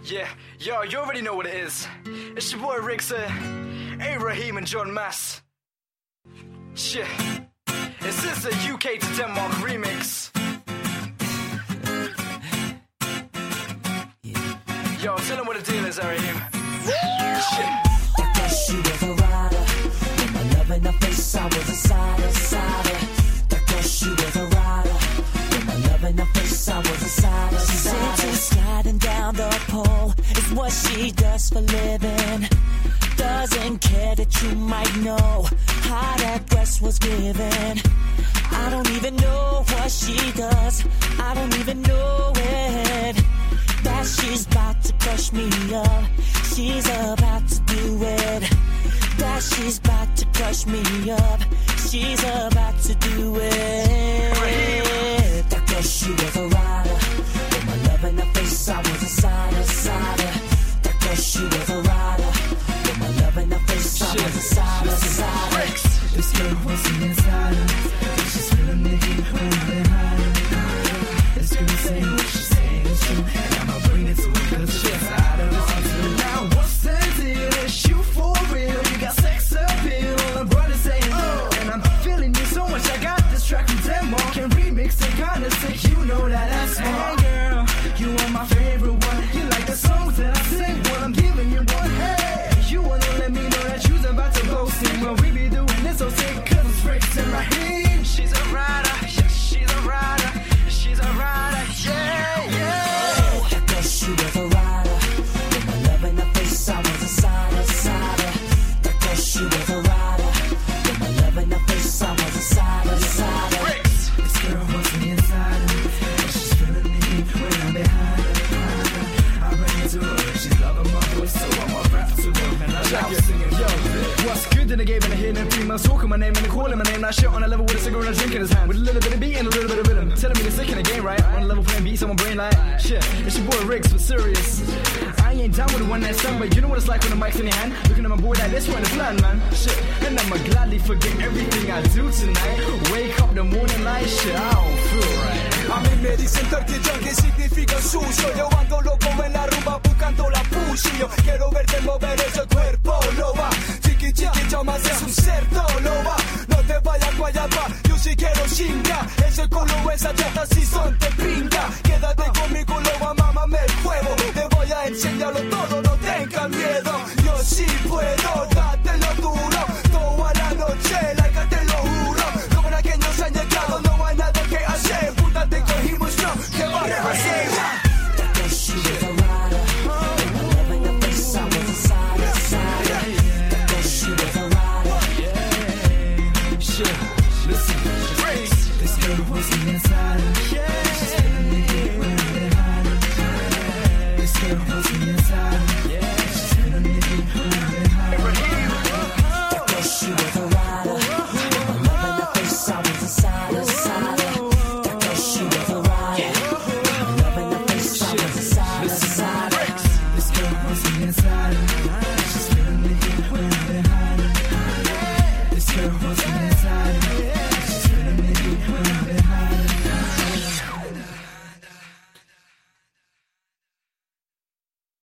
Yeah, yo, you already know what it is. It's your boy Rixer, A. Raheem and John Mass. Shit. This is a UK to Denmark remix. Yo, tell them what the deal is, Raheem. Shit. I guess she was a rider. With my love in her face, I was a sider. I guess she was a rider. With my love in her face, I was a sider. She's into sliding down the pole. It's what she does for living. Doesn't care that you might know how that dress was given. I don't even know what she does. I don't even know it. That she's about to crush me up. She's about to do it. That she's about to crush me up. She's about to do it. That girl, she was a rider. With my love in her face, I was a sider. That girl, she was a rider. With my love in her face, I was a sider. This girl wants an insider. She's feeling the heat when I'm behind her. This girl saying what she's saying is true, and I'ma bring it to her 'cause she's out of this. Now what's the deal? Is you for real? You got sex appeal. My brother saying oh, and I'm feeling you so much. I got this track from Denmark and remix it kinda sick. You know that that's my girl. You are my favorite one. You like the songs that I sing. Well, I'm giving you one. Hey, you wanna let me know that you's about to go sing. Well, we be doing this so sick 'cause it's Rixer and Raheem. She's a rider. Yeah, she's a rider. She's a rider. Yeah, yeah. That girl, she was a rider. With my love in her face, I was a sider. That girl, she was a rider. With my love in her face, I was a sider. This girl wants me inside her, and she's feeling the heat when I'm behind her. I bring it to her, she's loving my voice, so I'ma rap to her, and I love singing. Yo, what's good in the game and I hear them females talking my name and they calling my name. That shit on a level with a cigarette and a drink in his hand. With a little bit of beat and a little bit of rhythm. Telling me they're sick in the game, right? On a level playing beats on my brain like shit. It's your boy Riggs, but serious. I ain't down with the one that's done, but you know what it's like when the mic's in your hand. Looking at my boy like this, we're in the plan, man. Shit, and I'ma gladly forget everything I do tonight. Wake up the morning light, shit, I don't feel right. A mí me dicen dirty junkie, significa sucio. Yo ando loco en la rumba buscando la pussy. Yo quiero verte mover ese cuerpo, lo va. Chiqui chiqui, chamas es un cerdo, lo va. No te vayas guayaba, yo sí quiero chinga. Ese culo, esa chata si son te pinga. Quédate conmigo, lo va, mámame el juego. Te voy a enseñarlo todo, no tengas miedo. Yo sí puedo, dátelo duro. Toda la noche, like te lo juro. Los braqueños han llegado, no hay nada que hacer. Puta, te cogimos, no, ¿qué vas a hacer? That girl, she was a rider. With my love in her face, I was a sider. That girl, she was a rider. Shit, listen, This girl wants me inside her, she's feeling the heat